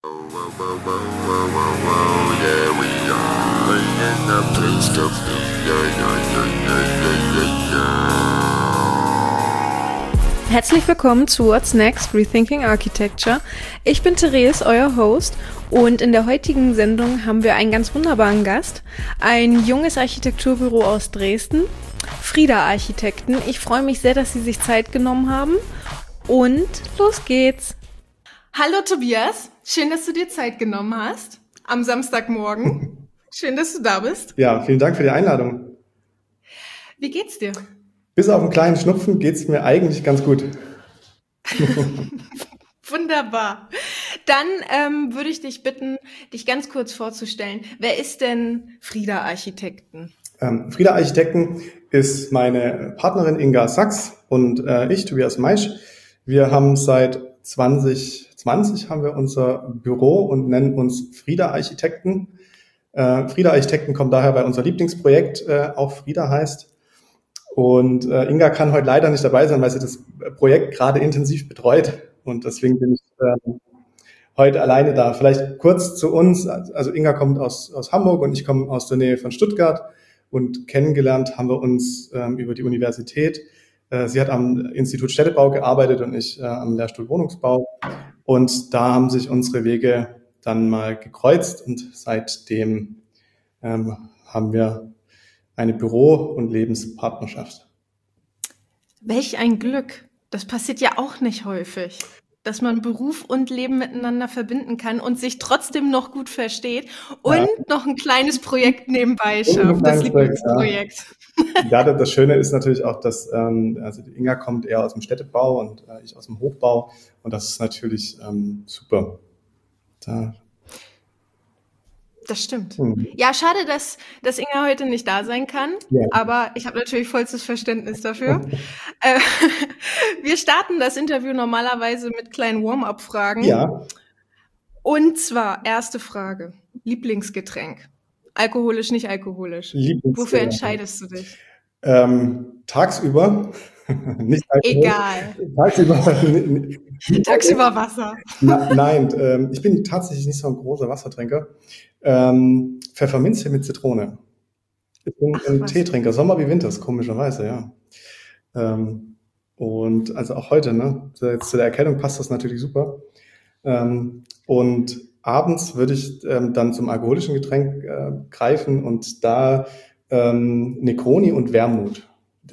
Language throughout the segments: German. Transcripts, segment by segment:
Yeah, we are in the place to be. Herzlich willkommen zu What's Next? Rethinking Architecture. Ich bin Therese, euer Host, und in der heutigen Sendung haben wir einen ganz wunderbaren Gast, ein junges Architekturbüro aus Dresden, Frida Architekten. Ich freue mich sehr, dass Sie sich Zeit genommen haben und los geht's. Hallo Tobias, schön, dass du dir Zeit genommen hast am Samstagmorgen. Schön, dass du da bist. Ja, vielen Dank für die Einladung. Wie geht's dir? Bis auf einen kleinen Schnupfen geht's mir eigentlich ganz gut. Wunderbar. Dann würde ich dich bitten, dich ganz kurz vorzustellen. Wer ist denn Frida Architekten? Frida Architekten ist meine Partnerin Inga Sachs und ich, Tobias Maisch. Wir haben seit 2020 haben wir unser Büro und nennen uns Frida Architekten. Frida Architekten kommt daher, weil unser Lieblingsprojekt auch Frida heißt. Und Inga kann heute leider nicht dabei sein, weil sie das Projekt gerade intensiv betreut. Und deswegen bin ich heute alleine da. Vielleicht kurz zu uns. Also Inga kommt aus Hamburg und ich komme aus der Nähe von Stuttgart. Und kennengelernt haben wir uns über die Universität. Sie hat am Institut Städtebau gearbeitet und ich am Lehrstuhl Wohnungsbau. Und da haben sich unsere Wege dann mal gekreuzt. Und seitdem haben wir eine Büro- und Lebenspartnerschaft. Welch ein Glück. Das passiert ja auch nicht häufig, dass man Beruf und Leben miteinander verbinden kann und sich trotzdem noch gut versteht und noch ein kleines Projekt nebenbei schafft, das Lieblingsprojekt. Ja, das Schöne ist natürlich auch, dass also die Inga kommt eher aus dem Städtebau und ich aus dem Hochbau und das ist natürlich super. Das stimmt. Ja, schade, dass Inga heute nicht da sein kann, aber ich habe natürlich vollstes Verständnis dafür. Wir starten das Interview normalerweise mit kleinen Warm-up-Fragen. Ja. Und zwar, erste Frage, Lieblingsgetränk. Alkoholisch, nicht alkoholisch. Wofür entscheidest du dich? Tagsüber. Nicht egal. Tagsüber Wasser. Nein, ich bin tatsächlich nicht so ein großer Wassertrinker. Pfefferminztee mit Zitrone. Ich bin ein Teetrinker, Sommer wie Winter, komischerweise, ja. Und also auch heute, ne? Zu der Erkältung passt das natürlich super. Und abends würde ich dann zum alkoholischen Getränk greifen und da Negroni und Wermut.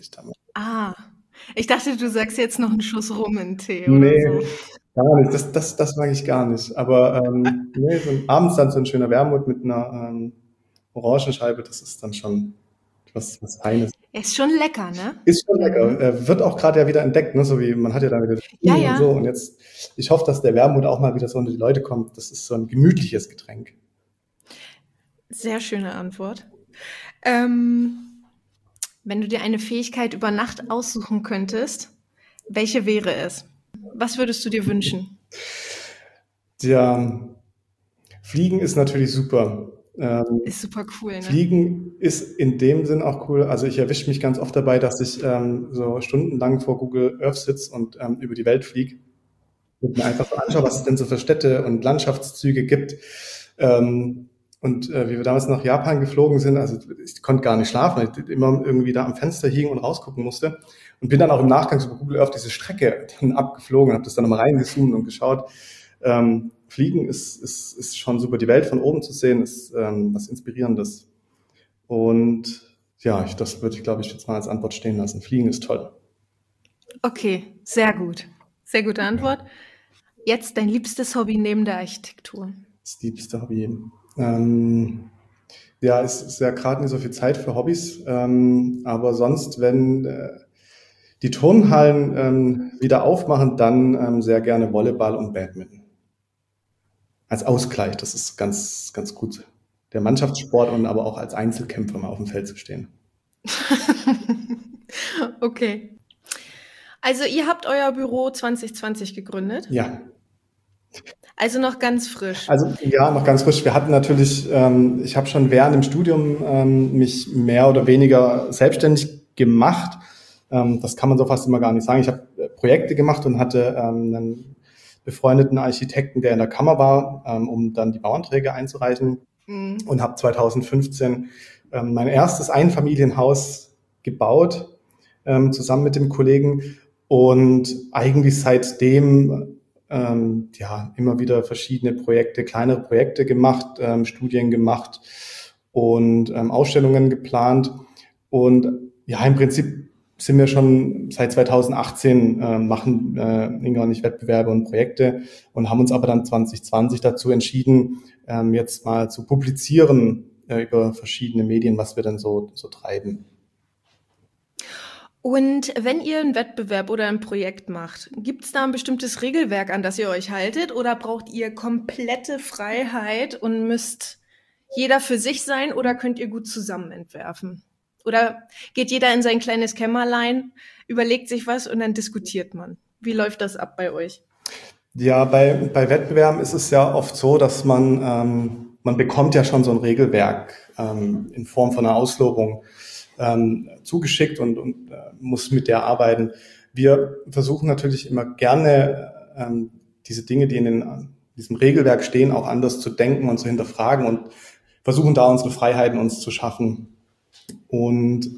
Ich dachte, du sagst jetzt noch einen Schuss Rum in Tee oder so. Gar nicht, das mag ich gar nicht. Aber so abends dann so ein schöner Wermut mit einer Orangenscheibe, das ist dann schon was Feines. Ist schon lecker, ne? Ist schon lecker. Wird auch gerade ja wieder entdeckt, ne? So wie man hat ja dann wieder und so. Und jetzt, ich hoffe, dass der Wermut auch mal wieder so unter die Leute kommt. Das ist so ein gemütliches Getränk. Sehr schöne Antwort. Wenn du dir eine Fähigkeit über Nacht aussuchen könntest, welche wäre es? Was würdest du dir wünschen? Ja, Fliegen ist natürlich super. Ist super cool, ne? Fliegen ist in dem Sinn auch cool. Also ich erwische mich ganz oft dabei, dass ich so stundenlang vor Google Earth sitze und über die Welt fliege und mir einfach so anschaue, was es denn so für Städte und Landschaftszüge gibt. Und wie wir damals nach Japan geflogen sind, also ich konnte gar nicht schlafen, weil ich immer irgendwie da am Fenster hing und rausgucken musste. Und bin dann auch im Nachgang so bei Google Earth diese Strecke dann abgeflogen, habe das dann nochmal reingezoomt und geschaut. Fliegen ist schon super. Die Welt von oben zu sehen, ist was Inspirierendes. Und ja, das würde ich, glaube ich, jetzt mal als Antwort stehen lassen. Fliegen ist toll. Okay, sehr gut. Sehr gute Antwort. Jetzt dein liebstes Hobby neben der Architektur. Das liebste Hobby. Ja, es ist ja gerade nicht so viel Zeit für Hobbys, aber sonst, wenn die Turnhallen wieder aufmachen, dann sehr gerne Volleyball und Badminton. Als Ausgleich, das ist ganz, ganz gut. Der Mannschaftssport und aber auch als Einzelkämpfer mal auf dem Feld zu stehen. Okay. Also ihr habt euer Büro 2020 gegründet? Ja. Also noch ganz frisch. Also ja, noch ganz frisch. Wir hatten natürlich, ich habe schon während dem Studium mich mehr oder weniger selbstständig gemacht. Das kann man so fast immer gar nicht sagen. Ich habe Projekte gemacht und hatte eine befreundeten Architekten, der in der Kammer war, um dann die Bauanträge einzureichen. Und habe 2015 mein erstes Einfamilienhaus gebaut, zusammen mit dem Kollegen. Und eigentlich seitdem immer wieder verschiedene Projekte, kleinere Projekte gemacht, Studien gemacht und Ausstellungen geplant. Und ja, im Prinzip sind wir schon seit 2018 machen Inga und ich Wettbewerbe und Projekte und haben uns aber dann 2020 dazu entschieden, jetzt mal zu publizieren über verschiedene Medien, was wir dann so treiben. Und wenn ihr einen Wettbewerb oder ein Projekt macht, gibt es da ein bestimmtes Regelwerk, an das ihr euch haltet, oder braucht ihr komplette Freiheit und müsst jeder für sich sein, oder könnt ihr gut zusammen entwerfen? Oder geht jeder in sein kleines Kämmerlein, überlegt sich was und dann diskutiert man? Wie läuft das ab bei euch? Ja, bei Wettbewerben ist es ja oft so, dass man bekommt ja schon so ein Regelwerk in Form von einer Auslobung zugeschickt und muss mit der arbeiten. Wir versuchen natürlich immer gerne diese Dinge, die in diesem Regelwerk stehen, auch anders zu denken und zu hinterfragen und versuchen da unsere Freiheiten uns zu schaffen. Und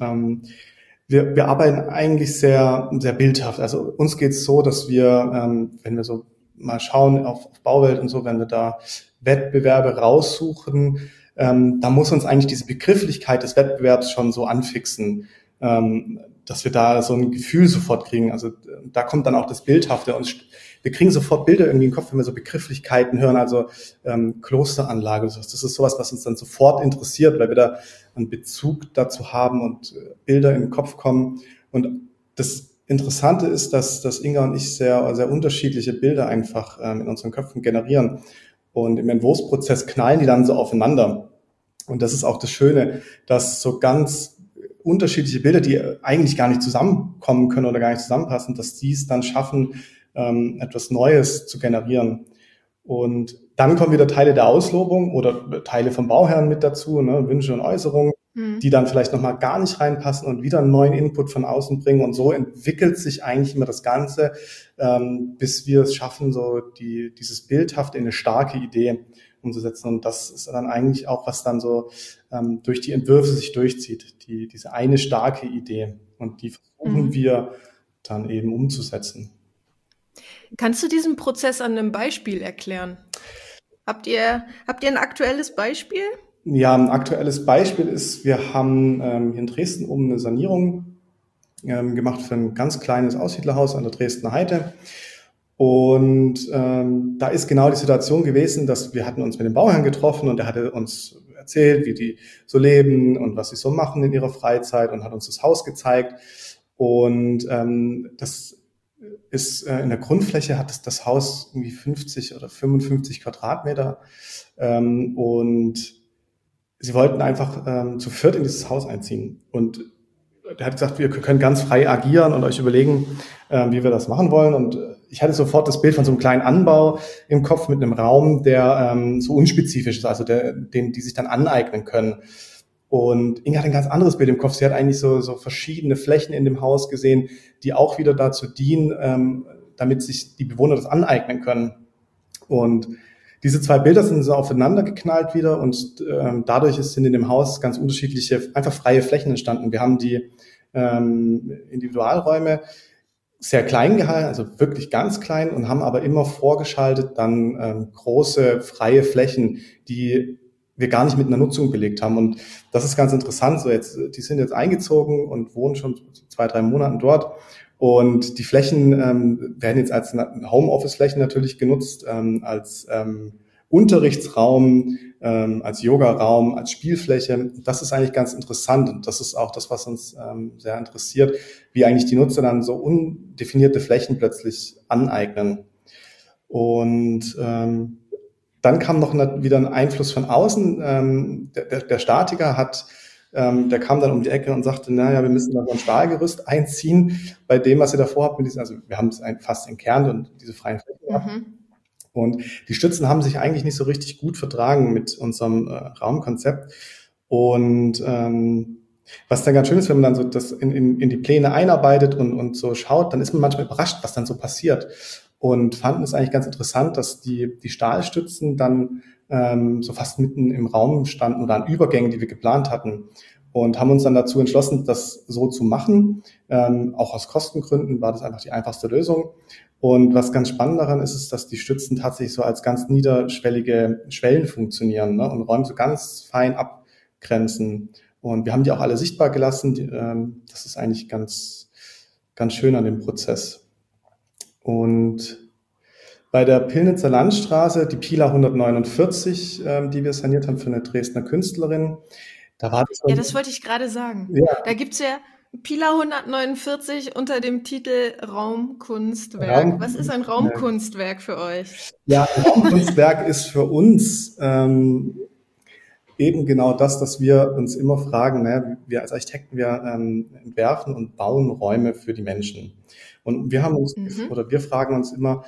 wir arbeiten eigentlich sehr, sehr bildhaft. Also uns geht es so, dass wir, wenn wir so mal schauen auf Bauwelt und so, wenn wir da Wettbewerbe raussuchen, da muss uns eigentlich diese Begrifflichkeit des Wettbewerbs schon so anfixen, dass wir da so ein Gefühl sofort kriegen. Also da kommt dann auch das Bildhafte und wir kriegen sofort Bilder irgendwie in den Kopf, wenn wir so Begrifflichkeiten hören, also Klosteranlage. Das ist sowas, was uns dann sofort interessiert, weil wir da einen Bezug dazu haben und Bilder in den Kopf kommen. Und das Interessante ist, dass Inga und ich sehr, sehr unterschiedliche Bilder einfach in unseren Köpfen generieren. Und im Entwurfsprozess knallen die dann so aufeinander. Und das ist auch das Schöne, dass so ganz unterschiedliche Bilder, die eigentlich gar nicht zusammenkommen können oder gar nicht zusammenpassen, dass die es dann schaffen, etwas Neues zu generieren. Und dann kommen wieder Teile der Auslobung oder Teile vom Bauherrn mit dazu, ne, Wünsche und Äußerungen, die dann vielleicht nochmal gar nicht reinpassen und wieder einen neuen Input von außen bringen. Und so entwickelt sich eigentlich immer das Ganze, bis wir es schaffen, so dieses Bildhafte in eine starke Idee umzusetzen. Und das ist dann eigentlich auch, was dann so durch die Entwürfe sich durchzieht, diese eine starke Idee. Und die versuchen wir dann eben umzusetzen. Kannst du diesen Prozess an einem Beispiel erklären? Habt ihr ein aktuelles Beispiel? Ja, ein aktuelles Beispiel ist, wir haben hier in Dresden oben eine Sanierung gemacht für ein ganz kleines Aussiedlerhaus an der Dresdner Heide. Und da ist genau die Situation gewesen, dass wir hatten uns mit dem Bauherrn getroffen und er hatte uns erzählt, wie die so leben und was sie so machen in ihrer Freizeit und hat uns das Haus gezeigt. Und das ist in der Grundfläche hat das Haus irgendwie 50 oder 55 Quadratmeter und sie wollten einfach zu viert in dieses Haus einziehen. Und er hat gesagt, wir können ganz frei agieren und euch überlegen, wie wir das machen wollen. Und ich hatte sofort das Bild von so einem kleinen Anbau im Kopf mit einem Raum, der so unspezifisch ist, also den die sich dann aneignen können. Und Inga hat ein ganz anderes Bild im Kopf. Sie hat eigentlich so verschiedene Flächen in dem Haus gesehen, die auch wieder dazu dienen, damit sich die Bewohner das aneignen können. Und diese zwei Bilder sind so aufeinander geknallt wieder und dadurch sind in dem Haus ganz unterschiedliche, einfach freie Flächen entstanden. Wir haben die Individualräume sehr klein gehalten, also wirklich ganz klein und haben aber immer vorgeschaltet dann große freie Flächen, die wir gar nicht mit einer Nutzung belegt haben. Und das ist ganz interessant. So jetzt, die sind jetzt eingezogen und wohnen schon 2-3 Monaten dort. Und die Flächen werden jetzt als Homeoffice-Flächen natürlich genutzt, als Unterrichtsraum, als Yoga-Raum, als Spielfläche. Das ist eigentlich ganz interessant. Und das ist auch das, was uns sehr interessiert, wie eigentlich die Nutzer dann so undefinierte Flächen plötzlich aneignen. Und dann kam noch wieder ein Einfluss von außen. Der Statiker der kam dann um die Ecke und sagte, naja, wir müssen da so ein Stahlgerüst einziehen. Bei dem, was ihr davor habt, also wir haben es fast entkernt und diese freien Flächen gehabt. Und die Stützen haben sich eigentlich nicht so richtig gut vertragen mit unserem Raumkonzept. Und was dann ganz schön ist, wenn man dann so das in die Pläne einarbeitet und so schaut, dann ist man manchmal überrascht, was dann so passiert. und fanden es eigentlich ganz interessant, dass die Stahlstützen dann so fast mitten im Raum standen oder an Übergängen, die wir geplant hatten. Und haben uns dann dazu entschlossen, das so zu machen. Auch aus Kostengründen war das einfach die einfachste Lösung. Und was ganz spannend daran ist, ist, dass die Stützen tatsächlich so als ganz niederschwellige Schwellen funktionieren, ne, und Räume so ganz fein abgrenzen. Und wir haben die auch alle sichtbar gelassen. Das ist eigentlich ganz, ganz schön an dem Prozess. Und bei der Pillnitzer Landstraße, die Pila 149, die wir saniert haben für eine Dresdner Künstlerin, da war das Ja, das wollte ich gerade sagen. Ja. Da gibt's ja Pila 149 unter dem Titel Raumkunstwerk. Was ist ein Raumkunstwerk für euch? Ja, ein Raumkunstwerk ist für uns eben genau das, dass wir uns immer fragen, ne? Wir als Architekten, wir entwerfen und bauen Räume für die Menschen. Und wir haben uns, oder wir fragen uns immer,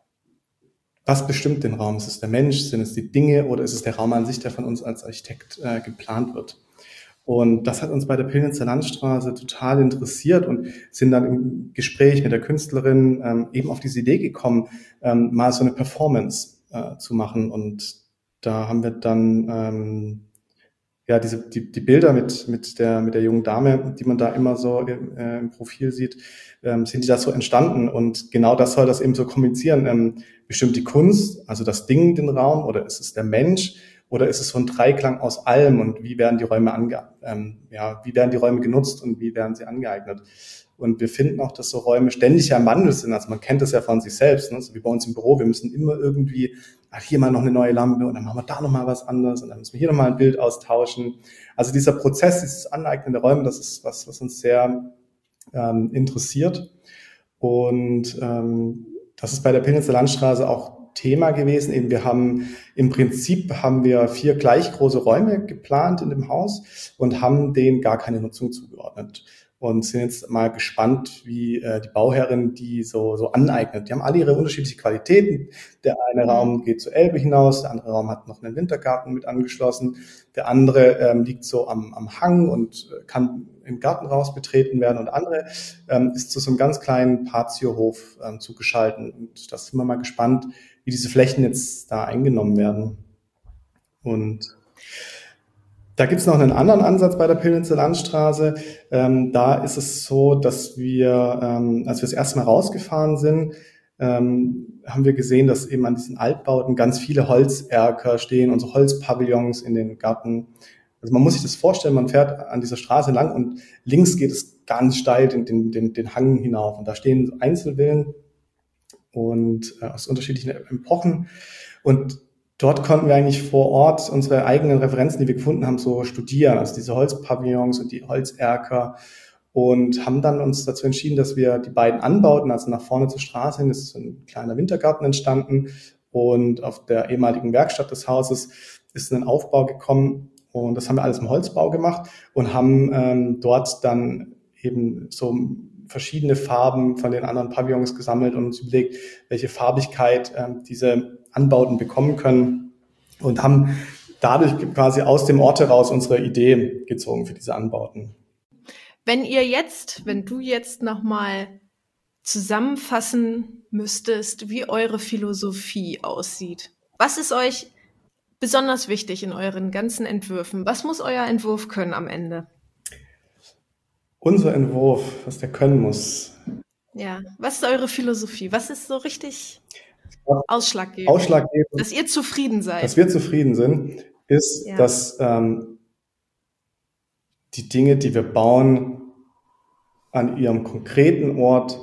was bestimmt den Raum? Ist es der Mensch, sind es die Dinge oder ist es der Raum an sich, der von uns als Architekt geplant wird? Und das hat uns bei der Pillnitzer Landstraße total interessiert und sind dann im Gespräch mit der Künstlerin eben auf diese Idee gekommen, mal so eine Performance zu machen. Und da haben wir dann ja die Bilder mit der jungen Dame, die man da immer so im Profil sieht, sind die da so entstanden. Und genau das soll das eben so kommunizieren. Bestimmt die Kunst, also das Ding, den Raum, oder ist es der Mensch? Oder ist es so ein Dreiklang aus allem und wie werden die Räume wie werden die Räume genutzt und wie werden sie angeeignet? Und wir finden auch, dass so Räume ständig ja im Wandel sind. Also man kennt das ja von sich selbst, ne? So wie bei uns im Büro. Wir müssen immer irgendwie, hier mal noch eine neue Lampe und dann machen wir da noch mal was anderes und dann müssen wir hier noch mal ein Bild austauschen. Also dieser Prozess, dieses Aneignen der Räume, das ist was uns sehr interessiert. Und das ist bei der Pillnitzer Landstraße auch Thema gewesen. Eben im Prinzip haben wir 4 gleich große Räume geplant in dem Haus und haben denen gar keine Nutzung zugeordnet. Und sind jetzt mal gespannt, wie die Bauherrin die so aneignet. Die haben alle ihre unterschiedlichen Qualitäten. Der eine Raum geht zur Elbe hinaus, der andere Raum hat noch einen Wintergarten mit angeschlossen. Der andere liegt so am Hang und kann im Garten raus betreten werden. Und der andere ist zu so einem ganz kleinen Patiohof zugeschaltet. Und da sind wir mal gespannt, wie diese Flächen jetzt da eingenommen werden. Und da gibt es noch einen anderen Ansatz bei der Pillnitzer Landstraße. Da ist es so, dass wir, als wir das erste Mal rausgefahren sind, haben wir gesehen, dass eben an diesen Altbauten ganz viele Holzerker stehen und so Holzpavillons in den Garten. Also man muss sich das vorstellen, man fährt an dieser Straße lang und links geht es ganz steil den Hang hinauf. Und da stehen Einzelvillen und aus unterschiedlichen Epochen. Und dort konnten wir eigentlich vor Ort unsere eigenen Referenzen, die wir gefunden haben, so studieren, also diese Holzpavillons und die Holzerker, und haben dann uns dazu entschieden, dass wir die beiden Anbauten, also nach vorne zur Straße hin, ist so ein kleiner Wintergarten entstanden und auf der ehemaligen Werkstatt des Hauses ist ein Aufbau gekommen und das haben wir alles im Holzbau gemacht und haben dort dann eben so verschiedene Farben von den anderen Pavillons gesammelt und uns überlegt, welche Farbigkeit diese Anbauten bekommen können und haben dadurch quasi aus dem Ort heraus unsere Idee gezogen für diese Anbauten. Wenn du jetzt nochmal zusammenfassen müsstest, wie eure Philosophie aussieht, was ist euch besonders wichtig in euren ganzen Entwürfen? Was muss euer Entwurf können am Ende? Unser Entwurf, was der können muss. Ja, was ist eure Philosophie? Was ist so richtig ausschlaggebend? Dass ihr zufrieden seid. Dass wir zufrieden sind, ist, dass die Dinge, die wir bauen, an ihrem konkreten Ort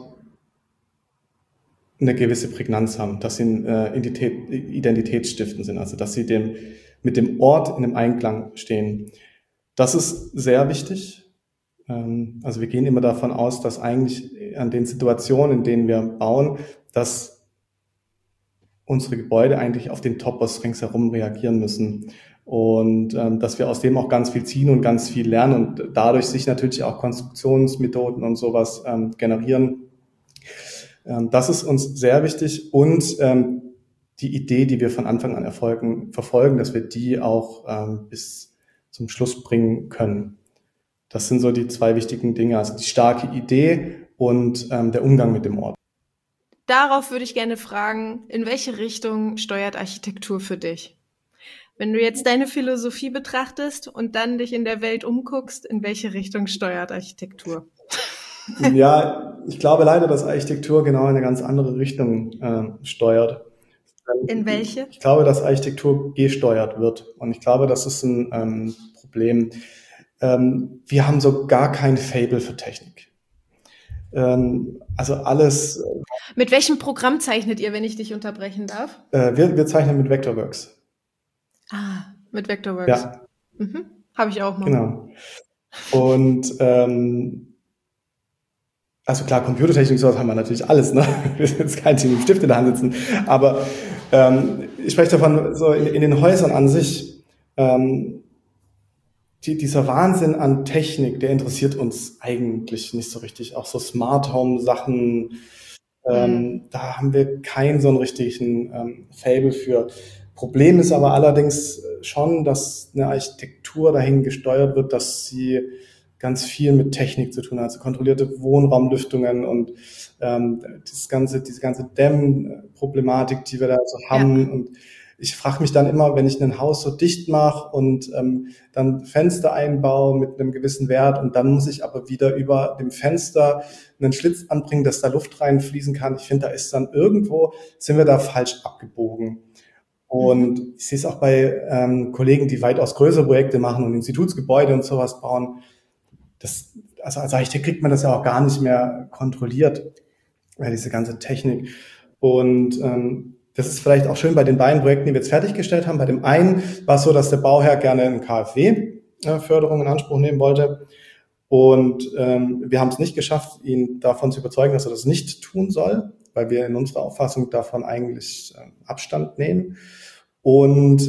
eine gewisse Prägnanz haben, dass sie identitätsstiftend sind, also dass sie mit dem Ort in einem Einklang stehen. Das ist sehr wichtig. Also wir gehen immer davon aus, dass eigentlich an den Situationen, in denen wir bauen, dass unsere Gebäude eigentlich auf den Topos ringsherum reagieren müssen und dass wir aus dem auch ganz viel ziehen und ganz viel lernen und dadurch sich natürlich auch Konstruktionsmethoden und sowas generieren. Das ist uns sehr wichtig und die Idee, die wir von Anfang an verfolgen, dass wir die auch bis zum Schluss bringen können. Das sind so die 2 wichtigen Dinge, also die starke Idee und der Umgang mit dem Ort. darauf würde ich gerne fragen, in welche Richtung steuert Architektur für dich? Wenn du jetzt deine Philosophie betrachtest und dann dich in der Welt umguckst, in welche Richtung steuert Architektur? Ja, ich glaube leider, dass Architektur genau in eine ganz andere Richtung steuert. In welche? Ich glaube, dass Architektur gesteuert wird. Und ich glaube, das ist ein Problem. Wir haben so gar kein Faible für Technik. Also alles. Mit welchem Programm zeichnet ihr, wenn ich dich unterbrechen darf? Wir zeichnen mit Vectorworks. Mit Vectorworks. Ja. Habe ich auch mal. Genau. Und also klar, Computertechnik, sowas haben wir natürlich alles, ne? Wir sind jetzt kein Team mit Stift in der Hand sitzen. Aber ich spreche davon, so in den Häusern an sich, dieser Wahnsinn an Technik, der interessiert uns eigentlich nicht so richtig. Auch so Smart Home Sachen, da haben wir keinen so einen richtigen Faible für. Problem ist aber allerdings schon, dass eine Architektur dahin gesteuert wird, dass sie ganz viel mit Technik zu tun hat, also kontrollierte Wohnraumlüftungen und diese ganze Dämmproblematik, die wir da so haben. Ja. Und ich frage mich dann immer, wenn ich ein Haus so dicht mache und dann Fenster einbaue mit einem gewissen Wert und dann muss ich aber wieder über dem Fenster einen Schlitz anbringen, dass da Luft reinfließen kann. Ich finde, da ist dann irgendwo, sind wir da falsch abgebogen. Und ich sehe es auch bei Kollegen, die weitaus größere Projekte machen und Institutsgebäude und sowas bauen. Also als Architekt kriegt man das ja auch gar nicht mehr kontrolliert, diese ganze Technik. Und das ist vielleicht auch schön bei den beiden Projekten, die wir jetzt fertiggestellt haben. Bei dem einen war es so, dass der Bauherr gerne eine KfW-Förderung in Anspruch nehmen wollte. Und wir haben es nicht geschafft, ihn davon zu überzeugen, dass er das nicht tun soll, weil wir in unserer Auffassung davon eigentlich Abstand nehmen. Und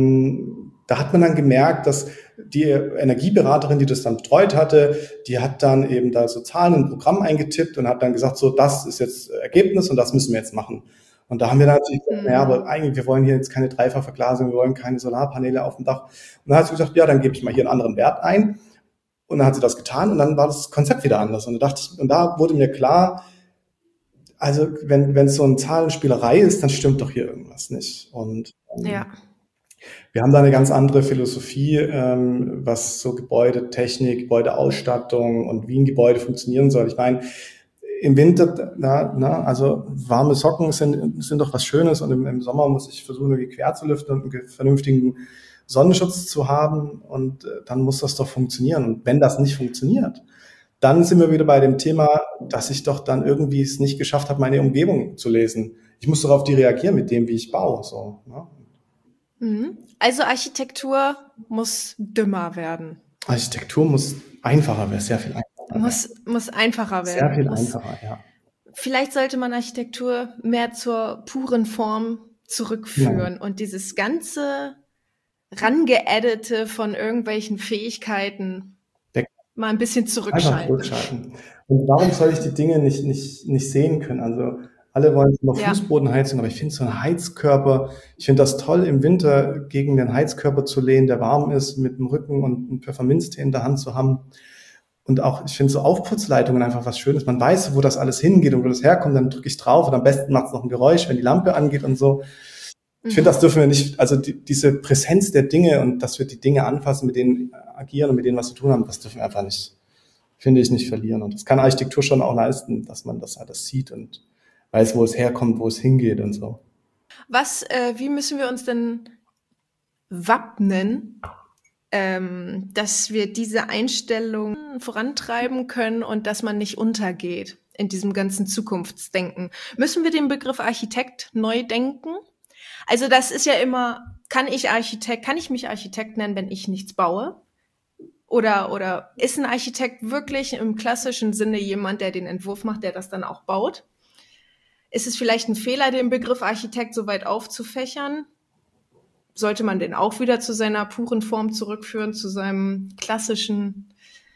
da hat man dann gemerkt, dass die Energieberaterin, die das dann betreut hatte, die hat dann eben da so Zahlen in ein Programm eingetippt und hat dann gesagt, so, das ist jetzt Ergebnis und das müssen wir jetzt machen. Und da haben wir dann natürlich gesagt, naja, aber eigentlich, wir wollen hier jetzt keine Dreifachverglasung, wir wollen keine Solarpaneele auf dem Dach. Und dann hat sie gesagt, ja, dann gebe ich mal hier einen anderen Wert ein. Und dann hat sie das getan und dann war das Konzept wieder anders. Und da wurde mir klar, also wenn es so eine Zahlenspielerei ist, dann stimmt doch hier irgendwas nicht. Und ja. Wir haben da eine ganz andere Philosophie, was so Gebäudetechnik, Gebäudeausstattung und wie ein Gebäude funktionieren soll. Ich meine, im Winter, also warme Socken sind doch was Schönes und im Sommer muss ich versuchen, irgendwie quer zu lüften und einen vernünftigen Sonnenschutz zu haben und dann muss das doch funktionieren. Und wenn das nicht funktioniert, dann sind wir wieder bei dem Thema, dass ich doch dann irgendwie es nicht geschafft habe, meine Umgebung zu lesen. Ich muss doch auf die reagieren mit dem, wie ich baue. So, ne? Also Architektur muss dümmer werden. Architektur muss einfacher werden, sehr viel einfacher. Muss einfacher werden. Sehr viel einfacher, ja. Vielleicht sollte man Architektur mehr zur puren Form zurückführen und dieses ganze rangeaddete von irgendwelchen Fähigkeiten mal ein bisschen zurückschalten. Und warum soll ich die Dinge nicht sehen können? Also alle wollen immer Fußbodenheizung, aber ich finde so einen Heizkörper, ich finde das toll, im Winter gegen den Heizkörper zu lehnen, der warm ist, mit dem Rücken und einen Pfefferminztee in der Hand zu haben. Und auch, ich finde so Aufputzleitungen einfach was Schönes. Man weiß, wo das alles hingeht und wo das herkommt, dann drücke ich drauf und am besten macht es noch ein Geräusch, wenn die Lampe angeht und so. Ich finde, das dürfen wir nicht, also diese Präsenz der Dinge und dass wir die Dinge anfassen, mit denen agieren und mit denen was zu tun haben, das dürfen wir einfach nicht, finde ich, nicht verlieren. Und das kann Architektur schon auch leisten, dass man das alles sieht und weiß, wo es herkommt, wo es hingeht und so. Wie müssen wir uns denn wappnen, dass wir diese Einstellung vorantreiben können und dass man nicht untergeht in diesem ganzen Zukunftsdenken? Müssen wir den Begriff Architekt neu denken? Also das ist ja immer, kann ich mich Architekt nennen, wenn ich nichts baue? Oder ist ein Architekt wirklich im klassischen Sinne jemand, der den Entwurf macht, der das dann auch baut? Ist es vielleicht ein Fehler, den Begriff Architekt so weit aufzufächern? Sollte man den auch wieder zu seiner puren Form zurückführen, zu seinem klassischen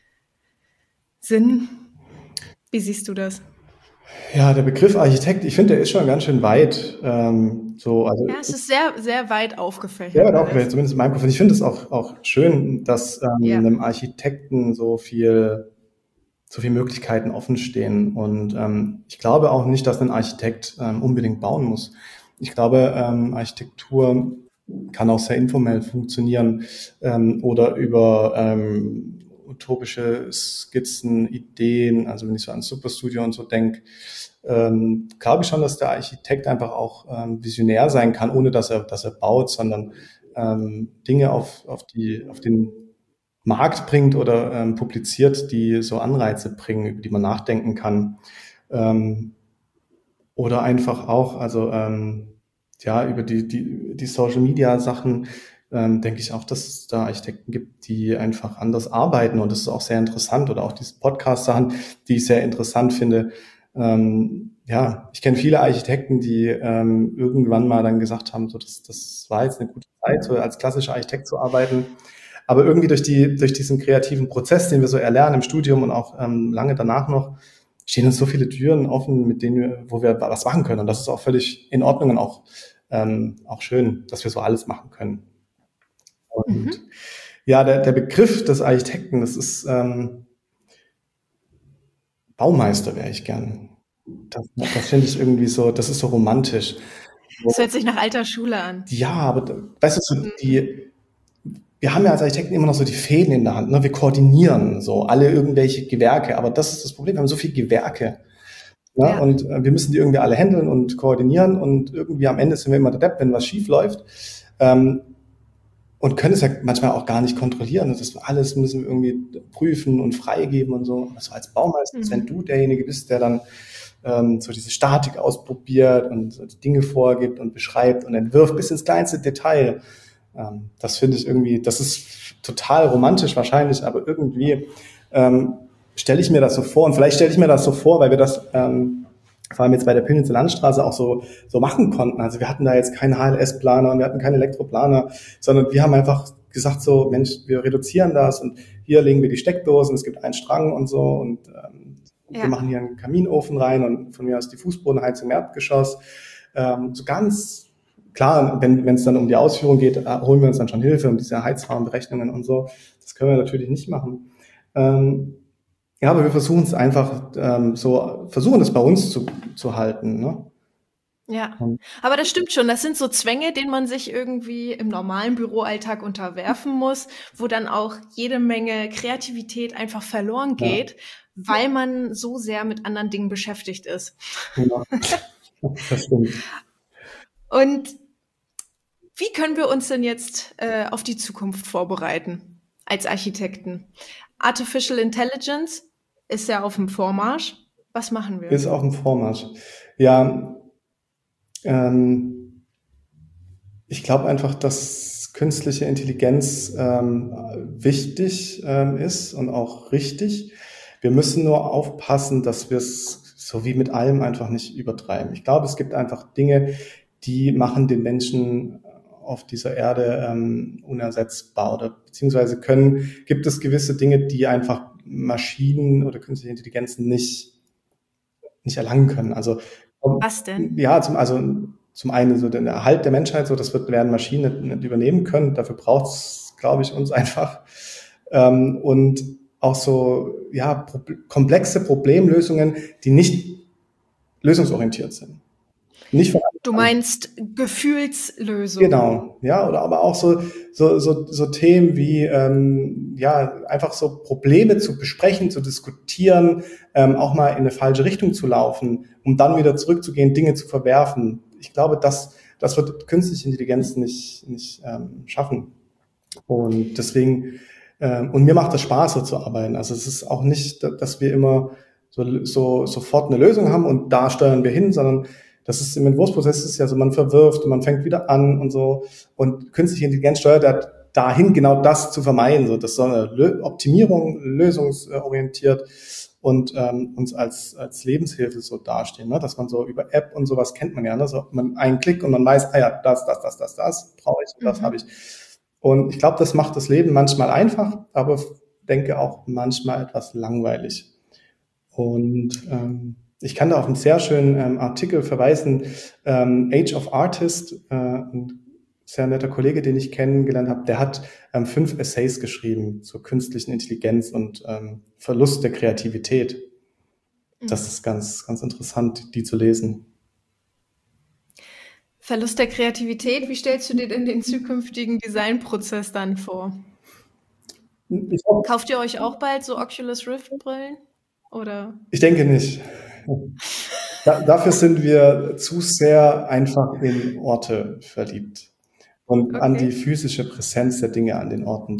Sinn? Wie siehst du das? Ja, der Begriff Architekt, ich finde, der ist schon ganz schön weit. Ja, es ist sehr, sehr weit aufgefächert. Sehr weit aufgefächert, zumindest in meinem Kopf. Und ich finde es auch schön, dass einem Architekten so viel so viele Möglichkeiten offen stehen. Und ich glaube auch nicht, dass ein Architekt unbedingt bauen muss. Ich glaube, Architektur kann auch sehr informell funktionieren oder über utopische Skizzen, Ideen. Also wenn ich so an Superstudio und so denke, glaube ich schon, dass der Architekt einfach auch visionär sein kann, ohne dass er baut, sondern Dinge auf den Markt bringt oder publiziert, die so Anreize bringen, über die man nachdenken kann. Oder einfach auch, also ja, über die Social Media Sachen denke ich auch, dass es da Architekten gibt, die einfach anders arbeiten und das ist auch sehr interessant oder auch diese Podcast-Sachen, die ich sehr interessant finde. Ja, ich kenne viele Architekten, die irgendwann mal dann gesagt haben, so das war jetzt eine gute Zeit, so als klassischer Architekt zu arbeiten. Aber irgendwie durch diesen kreativen Prozess, den wir so erlernen im Studium und auch lange danach noch, stehen uns so viele Türen offen, wo wir was machen können. Und das ist auch völlig in Ordnung und auch schön, dass wir so alles machen können. Und ja, der Begriff des Architekten, das ist Baumeister wäre ich gern. Das finde ich irgendwie so, das ist so romantisch. Das hört sich nach alter Schule an. Ja, aber weißt du, wir haben ja als Architekten immer noch so die Fäden in der Hand, ne? Wir koordinieren so alle irgendwelche Gewerke, aber das ist das Problem, wir haben so viele Gewerke. Ne? Ja. Und wir müssen die irgendwie alle handeln und koordinieren und irgendwie am Ende sind wir immer der Depp, wenn was schief läuft. Und können es ja manchmal auch gar nicht kontrollieren. Das alles müssen wir irgendwie prüfen und freigeben und so. Also als Baumeister, wenn du derjenige bist, der dann so diese Statik ausprobiert und so die Dinge vorgibt und beschreibt und entwirft bis ins kleinste Detail. Das finde ich irgendwie, das ist total romantisch wahrscheinlich, aber irgendwie stelle ich mir das so vor und vielleicht stelle ich mir das so vor, weil wir das vor allem jetzt bei der Pillnitzer Landstraße auch so machen konnten. Also wir hatten da jetzt keinen HLS-Planer und wir hatten keinen Elektroplaner, sondern wir haben einfach gesagt so, Mensch, wir reduzieren das und hier legen wir die Steckdosen, es gibt einen Strang und so und wir machen hier einen Kaminofen rein und von mir aus die Fußbodenheizung im Erdgeschoss. So ganz klar, wenn es dann um die Ausführung geht, holen wir uns dann schon Hilfe um diese Heizraumberechnungen und so. Das können wir natürlich nicht machen. Ja, aber wir versuchen es einfach versuchen es bei uns zu halten. Ne? Ja, aber das stimmt schon. Das sind so Zwänge, denen man sich irgendwie im normalen Büroalltag unterwerfen muss, wo dann auch jede Menge Kreativität einfach verloren geht, weil man so sehr mit anderen Dingen beschäftigt ist. Ja, das stimmt. Und wie können wir uns denn jetzt auf die Zukunft vorbereiten als Architekten? Artificial Intelligence ist ja auf dem Vormarsch. Was machen wir? Ist auf dem Vormarsch. Ja, ich glaube einfach, dass künstliche Intelligenz wichtig ist und auch richtig. Wir müssen nur aufpassen, dass wir es so wie mit allem einfach nicht übertreiben. Ich glaube, es gibt einfach Dinge, die machen den Menschen auf dieser Erde unersetzbar oder beziehungsweise gibt es gewisse Dinge, die einfach Maschinen oder künstliche Intelligenzen nicht erlangen können. Also was denn? Ja, zum einen so den Erhalt der Menschheit, so werden Maschinen nicht übernehmen können. Dafür braucht es, glaube ich, uns einfach. Und auch so komplexe Problemlösungen, die nicht lösungsorientiert sind. Nicht von Du meinst Gefühlslösungen. Genau, ja, oder aber auch so Themen wie einfach so Probleme zu besprechen, zu diskutieren, auch mal in eine falsche Richtung zu laufen, um dann wieder zurückzugehen, Dinge zu verwerfen. Ich glaube, das wird künstliche Intelligenz nicht schaffen. Und deswegen und mir macht es Spaß, so zu arbeiten. Also es ist auch nicht, dass wir immer so sofort eine Lösung haben und da steuern wir hin, sondern das ist im Entwurfsprozess ist ja so, man verwirft und man fängt wieder an und so. Und künstliche Intelligenz steuert dahin, genau das zu vermeiden. So, das soll eine Optimierung, lösungsorientiert und uns als Lebenshilfe so dastehen. Ne? Dass man so über App und sowas kennt man ja. Ne? So, man einen Klick und man weiß, das brauche ich und das habe ich. Und ich glaube, das macht das Leben manchmal einfach, aber denke auch manchmal etwas langweilig. Und ich kann da auf einen sehr schönen Artikel verweisen, Age of Artist, ein sehr netter Kollege, den ich kennengelernt habe, der hat 5 Essays geschrieben zur künstlichen Intelligenz und Verlust der Kreativität. Das ist ganz, ganz interessant, die zu lesen. Verlust der Kreativität, wie stellst du dir denn den zukünftigen Designprozess dann vor? Kauft ihr euch auch bald so Oculus Rift-Brillen? Oder? Ich denke nicht. Dafür sind wir zu sehr einfach in Orte verliebt und an die physische Präsenz der Dinge an den Orten.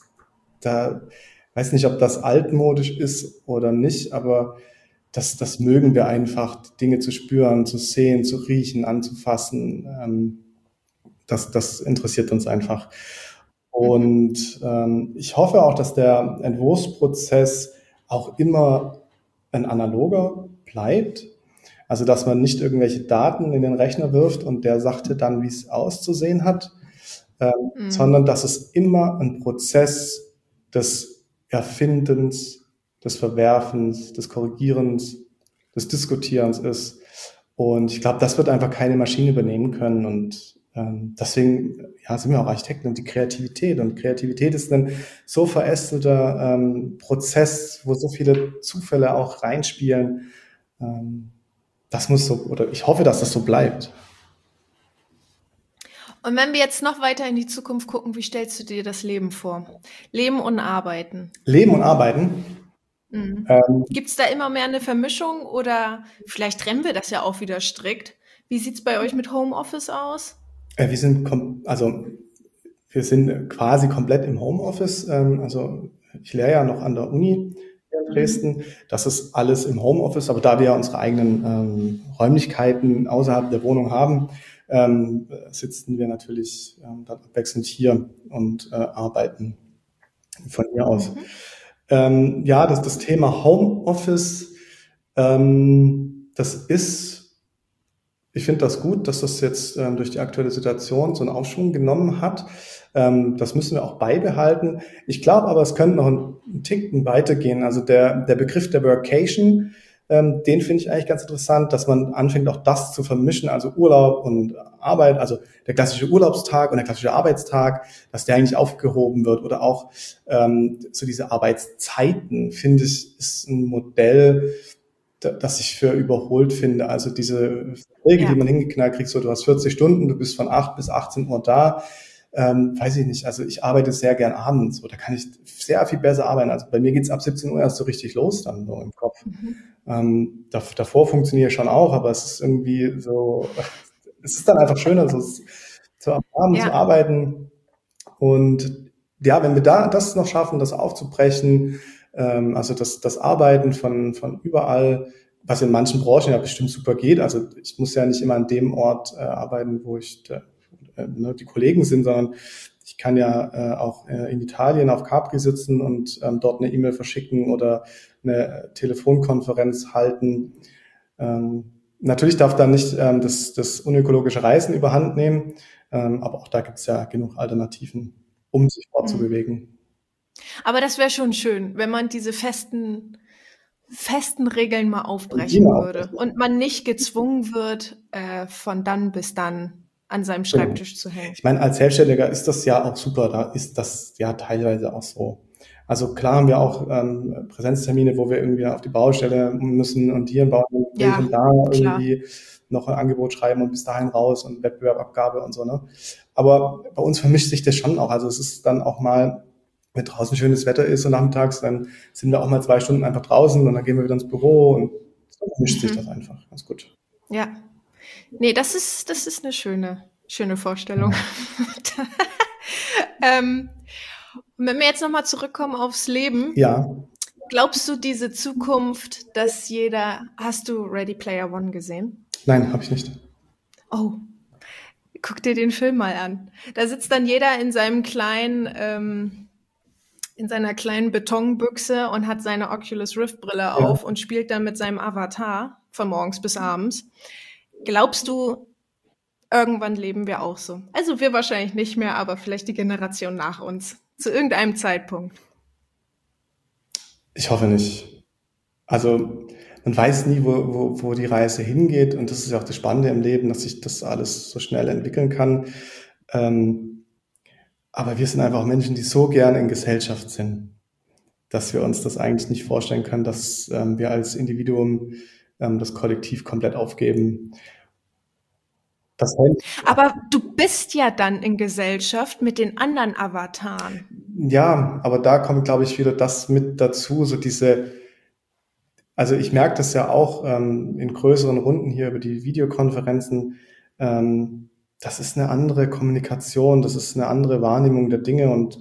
Weiß nicht, ob das altmodisch ist oder nicht, aber das mögen wir einfach, Dinge zu spüren, zu sehen, zu riechen, anzufassen. Das interessiert uns einfach. Und ich hoffe auch, dass der Entwurfsprozess auch immer ein analoger bleibt. Also, dass man nicht irgendwelche Daten in den Rechner wirft und der sagte dann, wie es auszusehen hat, sondern dass es immer ein Prozess des Erfindens, des Verwerfens, des Korrigierens, des Diskutierens ist. Und ich glaube, das wird einfach keine Maschine übernehmen können. Und deswegen sind wir auch Architekten und die Kreativität. Und Kreativität ist ein so verästelter Prozess, wo so viele Zufälle auch reinspielen. Das muss so, oder ich hoffe, dass das so bleibt. Und wenn wir jetzt noch weiter in die Zukunft gucken, wie stellst du dir das Leben vor? Leben und Arbeiten. Leben und Arbeiten? Gibt es da immer mehr eine Vermischung oder vielleicht trennen wir das ja auch wieder strikt? Wie sieht es bei euch mit Homeoffice aus? Wir sind quasi komplett im Homeoffice. Also ich lehre ja noch an der Uni in Dresden. Das ist alles im Homeoffice, aber da wir ja unsere eigenen Räumlichkeiten außerhalb der Wohnung haben, sitzen wir natürlich dann abwechselnd hier und arbeiten von hier aus. Das Thema Homeoffice, ich finde das gut, dass das jetzt durch die aktuelle Situation so einen Aufschwung genommen hat. Das müssen wir auch beibehalten. Ich glaube aber, es könnte noch einen Ticken weitergehen. Also der Begriff der Workation, den finde ich eigentlich ganz interessant, dass man anfängt, auch das zu vermischen, also Urlaub und Arbeit, also der klassische Urlaubstag und der klassische Arbeitstag, dass der eigentlich aufgehoben wird oder auch so diese Arbeitszeiten, finde ich, ist ein Modell, das ich für überholt finde. Also diese Verträge, die man hingeknallt kriegt, so du hast 40 Stunden, du bist von 8 bis 18 Uhr da, weiß ich nicht, also ich arbeite sehr gern abends, so, da kann ich sehr viel besser arbeiten. Also bei mir geht's ab 17 Uhr erst so richtig los dann so im Kopf. Davor funktioniert schon auch, aber es ist irgendwie so, es ist dann einfach schöner, so am Abend zu arbeiten. Und ja, wenn wir das noch schaffen, das aufzubrechen, also das Arbeiten von überall, was in manchen Branchen ja bestimmt super geht. Also ich muss ja nicht immer an dem Ort arbeiten, wo die Kollegen sind, sondern ich kann ja auch in Italien auf Capri sitzen und dort eine E-Mail verschicken oder eine Telefonkonferenz halten. Natürlich darf dann nicht das unökologische Reisen überhand nehmen, aber auch da gibt es ja genug Alternativen, um sich fortzubewegen. Aber das wäre schon schön, wenn man diese festen Regeln mal aufbrechen würde und man nicht gezwungen wird, von dann bis dann an seinem Schreibtisch zu hängen. Ich meine, als Selbstständiger ist das ja auch super, da ist das ja teilweise auch so. Also klar haben wir auch Präsenztermine, wo wir irgendwie auf die Baustelle müssen und hier bauen und da irgendwie noch ein Angebot schreiben und bis dahin raus und Wettbewerbabgabe und so, ne? Aber bei uns vermischt sich das schon auch. Also es ist dann auch mal, wenn draußen schönes Wetter ist und nachmittags, dann sind wir auch mal 2 Stunden einfach draußen und dann gehen wir wieder ins Büro und so vermischt sich das einfach ganz gut. Ja. Nee, das ist eine schöne Vorstellung. Wenn wir jetzt nochmal zurückkommen aufs Leben. Ja. Glaubst du diese Zukunft, dass hast du Ready Player One gesehen? Nein, habe ich nicht. Oh, guck dir den Film mal an. Da sitzt dann jeder in seinem in seiner kleinen Betonbüchse und hat seine Oculus Rift Brille auf und spielt dann mit seinem Avatar von morgens bis abends. Glaubst du, irgendwann leben wir auch so? Also wir wahrscheinlich nicht mehr, aber vielleicht die Generation nach uns. Zu irgendeinem Zeitpunkt. Ich hoffe nicht. Also man weiß nie, wo die Reise hingeht und das ist ja auch das Spannende im Leben, dass sich das alles so schnell entwickeln kann. Aber wir sind einfach Menschen, die so gern in Gesellschaft sind, dass wir uns das eigentlich nicht vorstellen können, dass wir als Individuum das Kollektiv komplett aufgeben. Das Aber du bist ja dann in Gesellschaft mit den anderen Avataren. Ja, aber da kommt, glaube ich, wieder das mit dazu, also ich merke das ja auch in größeren Runden hier über die Videokonferenzen. Das ist eine andere Kommunikation, das ist eine andere Wahrnehmung der Dinge und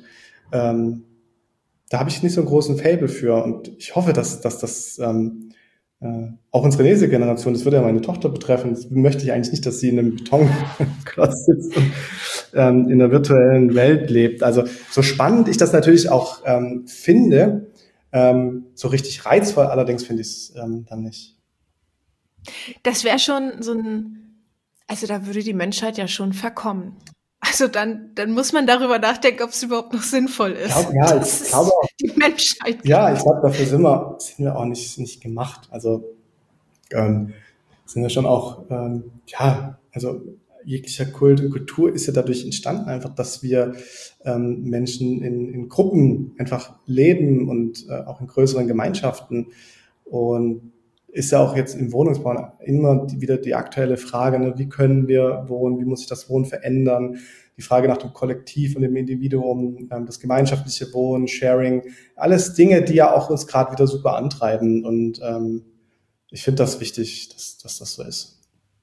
da habe ich nicht so einen großen Faible für. Und ich hoffe, dass das auch unsere nächste Generation, das würde ja meine Tochter betreffen, das möchte ich eigentlich nicht, dass sie in einem Betonklotz sitzt und in der virtuellen Welt lebt. Also so spannend ich das natürlich auch finde, so richtig reizvoll allerdings finde ich es dann nicht. Das wäre schon also da würde die Menschheit ja schon verkommen. Also dann muss man darüber nachdenken, ob es überhaupt noch sinnvoll ist. Ich glaube auch. Die Menschheit. Ja, ich glaube, dafür sind wir auch nicht gemacht. Also sind wir schon auch, also jeglicher Kult und Kultur ist ja dadurch entstanden, einfach, dass wir Menschen in Gruppen einfach leben und auch in größeren Gemeinschaften. Und ist ja auch jetzt im Wohnungsbau immer wieder die aktuelle Frage, ne, wie können wir wohnen, wie muss sich das Wohnen verändern, die Frage nach dem Kollektiv und dem Individuum, das gemeinschaftliche Wohnen, Sharing, alles Dinge, die ja auch uns gerade wieder super antreiben und ich finde das wichtig, dass das so ist.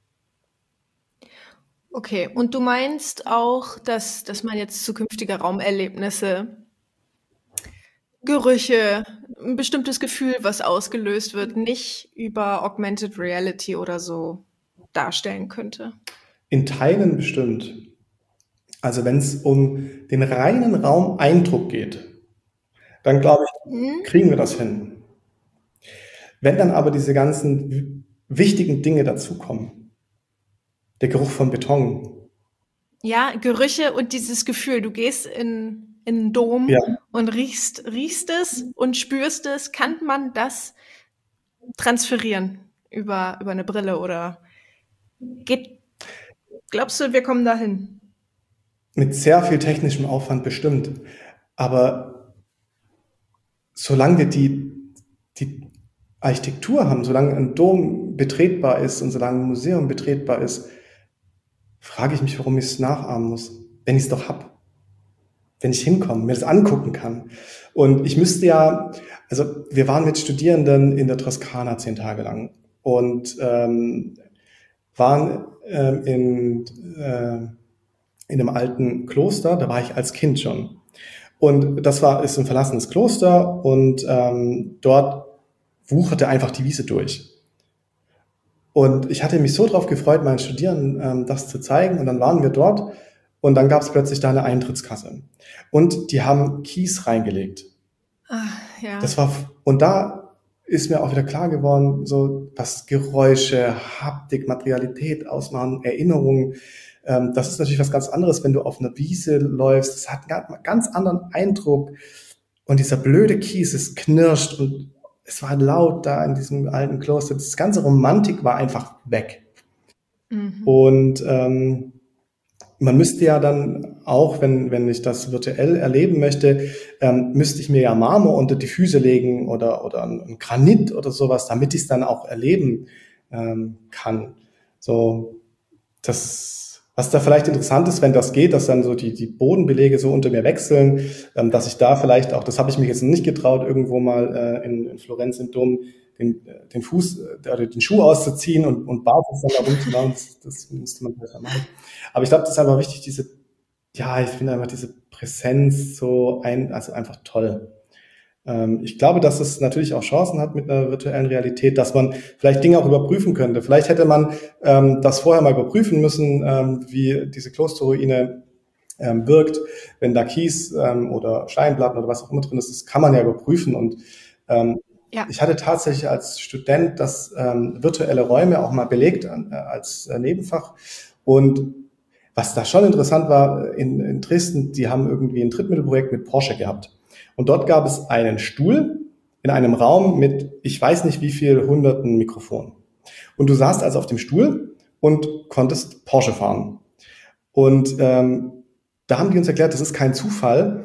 Okay, und du meinst auch, dass man jetzt zukünftige Raumerlebnisse, Gerüche, ein bestimmtes Gefühl, was ausgelöst wird, nicht über Augmented Reality oder so darstellen könnte? In Teilen bestimmt. Also wenn es um den reinen Raumeindruck geht, dann glaube ich, kriegen wir das hin. Wenn dann aber diese ganzen wichtigen Dinge dazukommen, der Geruch von Beton. Ja, Gerüche und dieses Gefühl, du gehst in einen Dom und riechst es und spürst es. Kann man das transferieren über eine Brille oder glaubst du, wir kommen dahin? Mit sehr viel technischem Aufwand bestimmt. Aber solange wir die Architektur haben, solange ein Dom betretbar ist und solange ein Museum betretbar ist, frage ich mich, warum ich es nachahmen muss, wenn ich es doch hab. Wenn ich hinkomme, mir das angucken kann. Und ich müsste also wir waren mit Studierenden in der Toskana 10 Tage lang und waren in einem alten Kloster, da war ich als Kind schon. Und ist ein verlassenes Kloster und dort wucherte einfach die Wiese durch. Und ich hatte mich so drauf gefreut, meinen Studierenden das zu zeigen. Und dann waren wir dort und dann gab es plötzlich da eine Eintrittskasse. Und die haben Kies reingelegt. Ja. Und da ist mir auch wieder klar geworden, so was Geräusche, Haptik, Materialität ausmachen, Erinnerungen. Das ist natürlich was ganz anderes, wenn du auf einer Wiese läufst. Das hat einen ganz anderen Eindruck. Und dieser blöde Kies, es knirscht und es war laut da in diesem alten Kloster. Das ganze Romantik war einfach weg. Und man müsste ja dann auch, wenn ich das virtuell erleben möchte, müsste ich mir ja Marmor unter die Füße legen oder ein Granit oder sowas, damit ich es dann auch erleben kann. So, was da vielleicht interessant ist, wenn das geht, dass dann so die Bodenbelege so unter mir wechseln, dass ich da vielleicht auch, das habe ich mich jetzt nicht getraut, irgendwo mal in Florenz im Dom den Fuß oder den Schuh auszuziehen und barfuß dann da rumzulaufen, das müsste man besser machen. Aber ich glaube, das ist einfach wichtig, ich finde einfach diese Präsenz also einfach toll. Ich glaube, dass es natürlich auch Chancen hat mit einer virtuellen Realität, dass man vielleicht Dinge auch überprüfen könnte. Vielleicht hätte man das vorher mal überprüfen müssen, wie diese Klosterruine wirkt, wenn da Kies oder Steinplatten oder was auch immer drin ist. Das kann man ja überprüfen. Und ich hatte tatsächlich als Student das virtuelle Räume auch mal belegt als Nebenfach. Und was da schon interessant war, in Dresden, die haben irgendwie ein Drittmittelprojekt mit Porsche gehabt. Und dort gab es einen Stuhl in einem Raum mit, ich weiß nicht wie viel hunderten Mikrofonen. Und du saßt also auf dem Stuhl und konntest Porsche fahren. Und da haben die uns erklärt, das ist kein Zufall,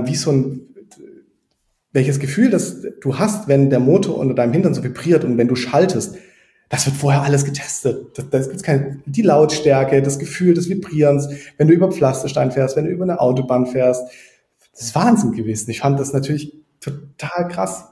welches Gefühl das du hast, wenn der Motor unter deinem Hintern so vibriert und wenn du schaltest. Das wird vorher alles getestet. Das gibt's die Lautstärke, das Gefühl des Vibrierens, wenn du über Pflasterstein fährst, wenn du über eine Autobahn fährst. Das ist Wahnsinn gewesen. Ich fand das natürlich total krass.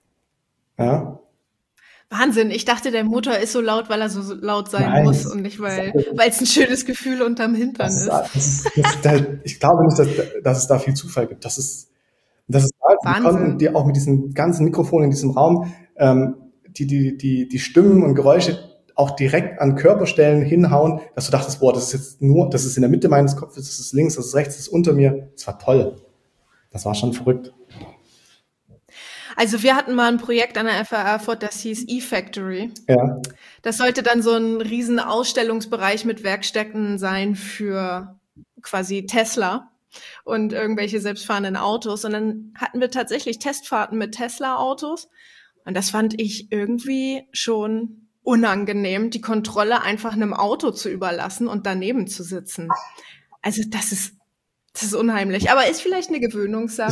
Ja. Wahnsinn, ich dachte, der Motor ist so laut, weil er so laut sein Nein, muss und nicht, weil es ein schönes Gefühl unterm Hintern ist. Ich glaube nicht, dass es da viel Zufall gibt. Das ist wir konnten dir auch mit diesem ganzen Mikrofon in diesem Raum die Stimmen und Geräusche auch direkt an Körperstellen hinhauen, dass du dachtest, boah, das ist in der Mitte meines Kopfes, das ist links, das ist rechts, das ist unter mir. Das war toll. Das war schon verrückt. Also wir hatten mal ein Projekt an der FH Erfurt, das hieß eFactory. Ja. Das sollte dann so ein riesen Ausstellungsbereich mit Werkstätten sein für quasi Tesla und irgendwelche selbstfahrenden Autos. Und dann hatten wir tatsächlich Testfahrten mit Tesla-Autos. Und das fand ich irgendwie schon unangenehm, die Kontrolle einfach einem Auto zu überlassen und daneben zu sitzen. Also das ist unheimlich. Aber ist vielleicht eine Gewöhnungssache.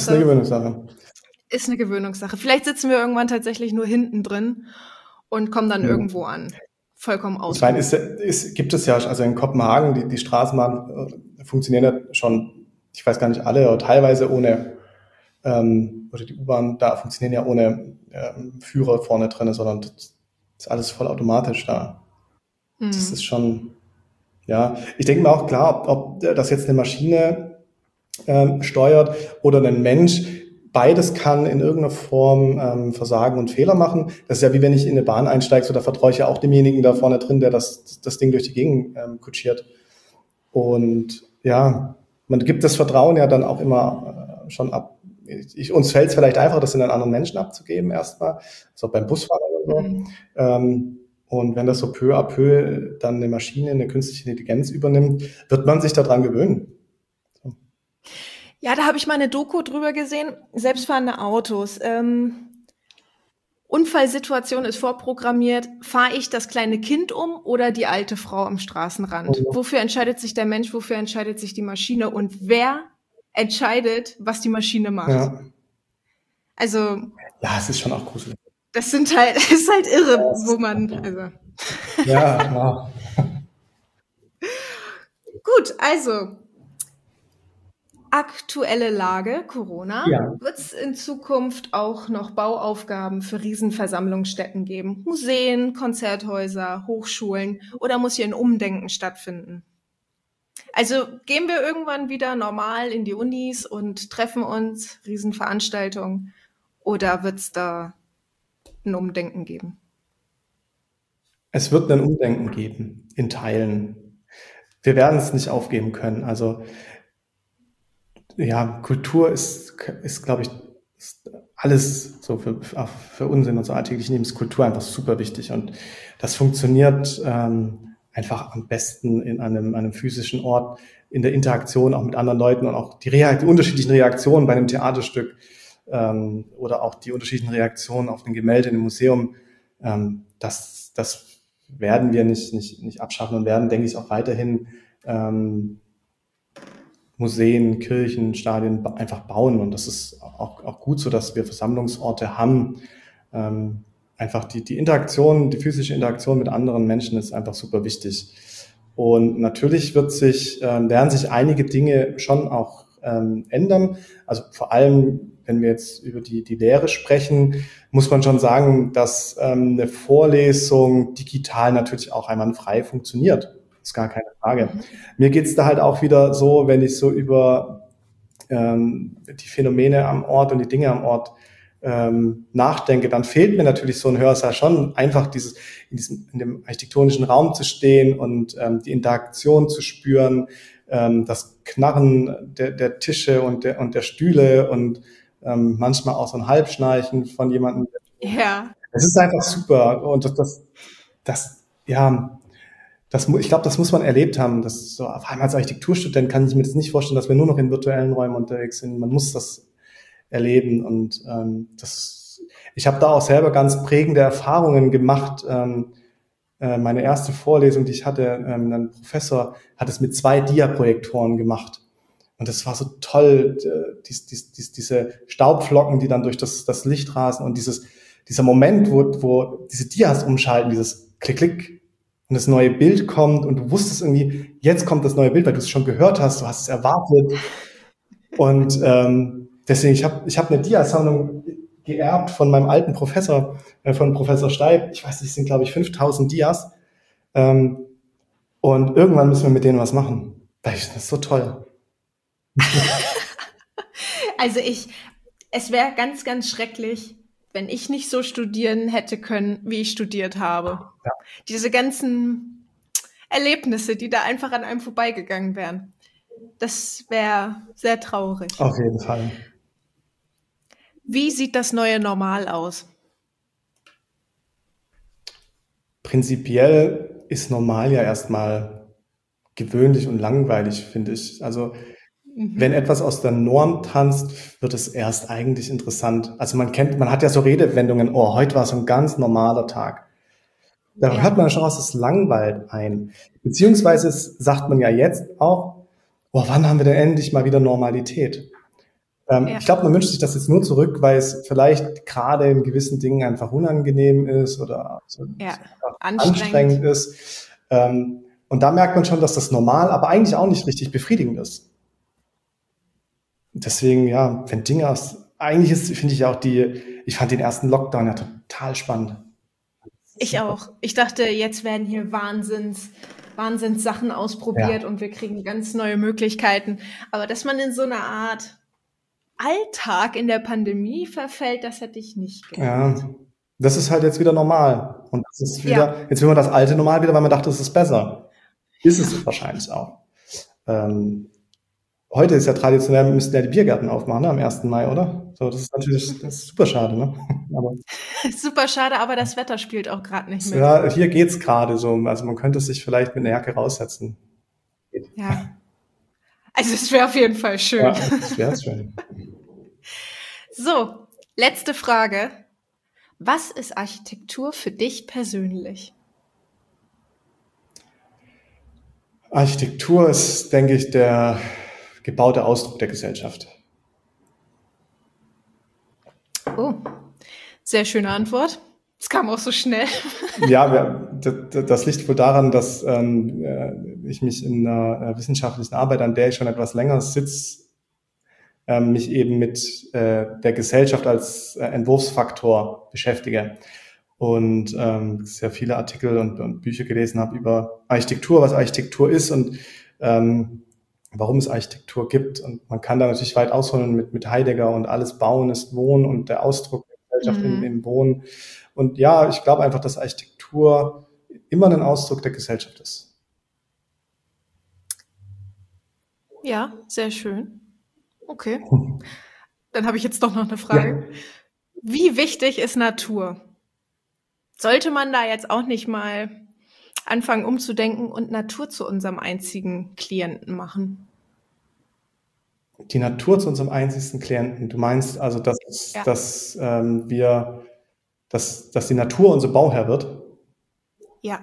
Ist eine Gewöhnungssache. Vielleicht sitzen wir irgendwann tatsächlich nur hinten drin und kommen dann irgendwo an. Vollkommen aus. Ich meine, gibt es ja, also in Kopenhagen, die Straßenbahnen funktionieren ja schon, ich weiß gar nicht alle, aber teilweise ohne, oder die U-Bahn da funktionieren ja ohne Führer vorne drin, sondern das ist alles vollautomatisch da. Das ist schon, ja, ich denke mir auch klar, ob das jetzt eine Maschine steuert oder ein Mensch, beides kann in irgendeiner Form versagen und Fehler machen. Das ist ja wie wenn ich in eine Bahn einsteige, so da vertraue ich ja auch demjenigen da vorne drin, der das Ding durch die Gegend kutschiert. Und ja, man gibt das Vertrauen ja dann auch immer schon ab. Uns fällt es vielleicht einfach, das in einen anderen Menschen abzugeben erstmal, so beim Busfahren oder so. Und wenn das so peu à peu dann eine Maschine, eine künstliche Intelligenz übernimmt, wird man sich daran gewöhnen. Ja, da habe ich mal eine Doku drüber gesehen, selbstfahrende Autos. Unfallsituation ist vorprogrammiert. Fahre ich das kleine Kind um oder die alte Frau am Straßenrand? Wofür entscheidet sich der Mensch, wofür entscheidet sich die Maschine und wer entscheidet, was die Maschine macht? Ja. Also. Ja, es ist schon auch gruselig. Das ist halt irre, wo man, also. Ja, wow. Gut, also. Aktuelle Lage, Corona, wird es in Zukunft auch noch Bauaufgaben für Riesenversammlungsstätten geben? Museen, Konzerthäuser, Hochschulen oder muss hier ein Umdenken stattfinden? Also gehen wir irgendwann wieder normal in die Unis und treffen uns, Riesenveranstaltungen, oder wird es da ein Umdenken geben? Es wird ein Umdenken geben, in Teilen. Wir werden es nicht aufgeben können. Also ja, Kultur ist glaube ich, ist alles so für uns in unserer alltäglichen Leben ist Kultur einfach super wichtig und das funktioniert einfach am besten in einem physischen Ort, in der Interaktion auch mit anderen Leuten und auch die unterschiedlichen Reaktionen bei einem Theaterstück oder auch die unterschiedlichen Reaktionen auf ein Gemälde in einem Museum, das werden wir nicht abschaffen und werden, denke ich, auch weiterhin Museen, Kirchen, Stadien einfach bauen. Und das ist auch gut so, dass wir Versammlungsorte haben. Einfach die Interaktion, die physische Interaktion mit anderen Menschen ist einfach super wichtig. Und natürlich werden sich einige Dinge schon auch ändern. Also vor allem, wenn wir jetzt über die Lehre sprechen, muss man schon sagen, dass eine Vorlesung digital natürlich auch einwandfrei funktioniert. Ist gar keine Frage. Mir geht's da halt auch wieder so, wenn ich so über die Phänomene am Ort und die Dinge am Ort nachdenke, dann fehlt mir natürlich so ein Hörsaal schon einfach in dem architektonischen Raum zu stehen und die Interaktion zu spüren, das Knarren der Tische und der Stühle und manchmal auch so ein Halbschnarchen von jemandem. Ja. Es ist einfach super und ich glaube, das muss man erlebt haben. Das so, auf einmal als Architekturstudent kann ich mir das nicht vorstellen, dass wir nur noch in virtuellen Räumen unterwegs sind. Man muss das erleben und ich habe da auch selber ganz prägende Erfahrungen gemacht. Meine erste Vorlesung, die ich hatte, ein Professor hat es mit 2 Diaprojektoren gemacht Und das war so toll, diese Staubflocken, die dann durch das Licht rasen und dieser Moment, wo diese Dias umschalten, dieses Klick, Klick und das neue Bild kommt und du wusstest irgendwie, jetzt kommt das neue Bild, weil du es schon gehört hast, du hast es erwartet. Und deswegen, ich hab eine Diasammlung geerbt von meinem alten Professor, von Professor Steib. Ich weiß nicht, es sind, glaube ich, 5000 Dias. Und irgendwann müssen wir mit denen was machen. Das ist so toll. Also es wäre ganz, ganz schrecklich, wenn ich nicht so studieren hätte können, wie ich studiert habe. Ja. Diese ganzen Erlebnisse, die da einfach an einem vorbeigegangen wären. Das wäre sehr traurig. Auf jeden Fall. Wie sieht das neue Normal aus? Prinzipiell ist normal ja erstmal gewöhnlich und langweilig, finde ich. Also wenn etwas aus der Norm tanzt, wird es erst eigentlich interessant. Also man hat ja so Redewendungen, oh, heute war so ein ganz normaler Tag. Da Ja. hört man schon raus, es langweilt ein. Beziehungsweise sagt man ja jetzt auch, oh, wann haben wir denn endlich mal wieder Normalität? Ja. Ich glaube, man wünscht sich das jetzt nur zurück, weil es vielleicht gerade in gewissen Dingen einfach unangenehm ist oder so Ja, einfach anstrengend anstrengend. ist. Und da merkt man schon, dass das normal, aber eigentlich auch nicht richtig befriedigend ist. Deswegen, ja, wenn Dinge eigentlich finde ich auch ich fand den ersten Lockdown ja total spannend. Ich auch. Ich dachte, jetzt werden hier Wahnsinnssachen ausprobiert und wir kriegen ganz neue Möglichkeiten. Aber dass man in so eine Art Alltag in der Pandemie verfällt, das hätte ich nicht gedacht. Ja, das ist halt jetzt wieder normal. Und das ist wieder, jetzt will man das alte Normal wieder, weil man dachte, es ist besser. Ist es wahrscheinlich auch. Heute ist ja traditionell, müssten ja die Biergärten aufmachen, ne, am 1. Mai, oder? So, das ist super schade, ne? Aber Super schade, aber das Wetter spielt auch gerade nicht mit. ja, hier geht's gerade so. Also man könnte sich vielleicht mit einer Jacke raussetzen. Ja. Also es wäre auf jeden Fall schön. Ja, das wäre schön. So, letzte Frage. Was ist Architektur für dich persönlich? Architektur ist, denke ich, der gebaute Ausdruck der Gesellschaft. Oh, sehr schöne Antwort. Es kam auch so schnell. Ja, das liegt wohl daran, dass ich mich in einer wissenschaftlichen Arbeit, an der ich schon etwas länger sitze, mich eben mit der Gesellschaft als Entwurfsfaktor beschäftige. Und sehr viele Artikel und Bücher gelesen habe über Architektur, was Architektur ist und warum es Architektur gibt. Und man kann da natürlich weit ausholen mit Heidegger und alles Bauen ist Wohnen und der Ausdruck der Gesellschaft im Wohnen. Und ja, ich glaube einfach, dass Architektur immer ein Ausdruck der Gesellschaft ist. Ja, sehr schön. Okay. Dann habe ich jetzt doch noch eine Frage. Ja. Wie wichtig ist Natur? Sollte man da jetzt auch nicht mal anfangen umzudenken und Natur zu unserem einzigen Klienten machen? Die Natur zu unserem einzigsten Klienten. Du meinst also, dass die Natur unser Bauherr wird? Ja.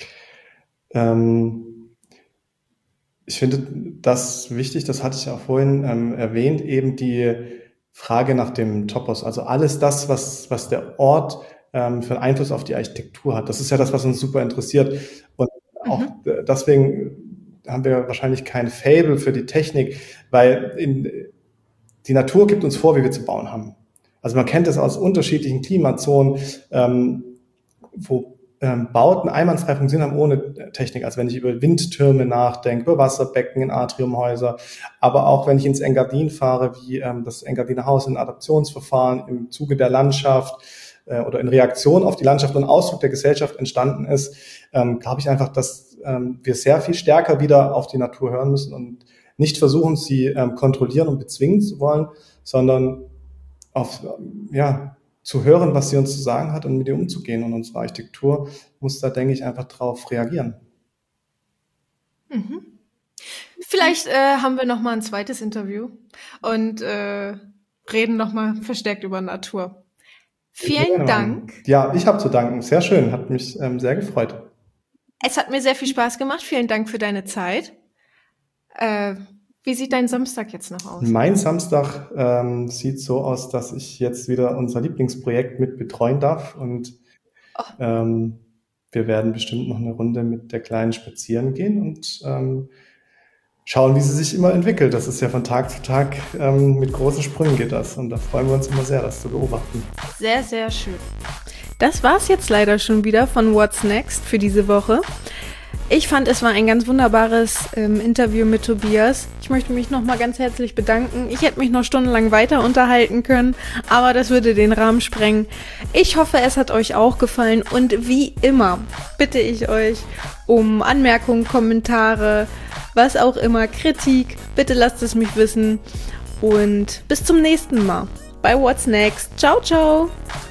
Ich finde das wichtig, das hatte ich auch vorhin erwähnt, eben die Frage nach dem Topos. Also alles das, was der Ort für einen Einfluss auf die Architektur hat. Das ist ja das, was uns super interessiert. Und auch deswegen haben wir wahrscheinlich kein Faible für die Technik, weil die Natur gibt uns vor, wie wir zu bauen haben. Also man kennt das aus unterschiedlichen Klimazonen, wo Bauten einwandfrei funktionieren haben ohne Technik. Also wenn ich über Windtürme nachdenke, über Wasserbecken in Atriumhäuser, aber auch wenn ich ins Engadin fahre, wie das Engadiner Haus in Adaptionsverfahren im Zuge der Landschaft oder in Reaktion auf die Landschaft und Ausdruck der Gesellschaft entstanden ist, glaube ich einfach, dass wir sehr viel stärker wieder auf die Natur hören müssen und nicht versuchen, sie kontrollieren und bezwingen zu wollen, sondern zu hören, was sie uns zu sagen hat und mit ihr umzugehen. Und unsere Architektur muss da, denke ich, einfach drauf reagieren. Mhm. Vielleicht haben wir noch mal ein zweites Interview und reden noch mal verstärkt über Natur. Vielen Dank. Ja, ich habe zu danken. Sehr schön, hat mich sehr gefreut. Es hat mir sehr viel Spaß gemacht. Vielen Dank für deine Zeit. Wie sieht dein Samstag jetzt noch aus? Mein Samstag sieht so aus, dass ich jetzt wieder unser Lieblingsprojekt mit betreuen darf und wir werden bestimmt noch eine Runde mit der Kleinen spazieren gehen und schauen, wie sie sich immer entwickelt. Das ist ja von Tag zu Tag mit großen Sprüngen geht das und da freuen wir uns immer sehr, das zu beobachten. Sehr, sehr schön. Das war's jetzt leider schon wieder von What's Next für diese Woche. Ich fand, es war ein ganz wunderbares Interview mit Tobias. Ich möchte mich nochmal ganz herzlich bedanken. Ich hätte mich noch stundenlang weiter unterhalten können, aber das würde den Rahmen sprengen. Ich hoffe, es hat euch auch gefallen und wie immer bitte ich euch um Anmerkungen, Kommentare, was auch immer, Kritik. Bitte lasst es mich wissen und bis zum nächsten Mal bei What's Next. Ciao, ciao!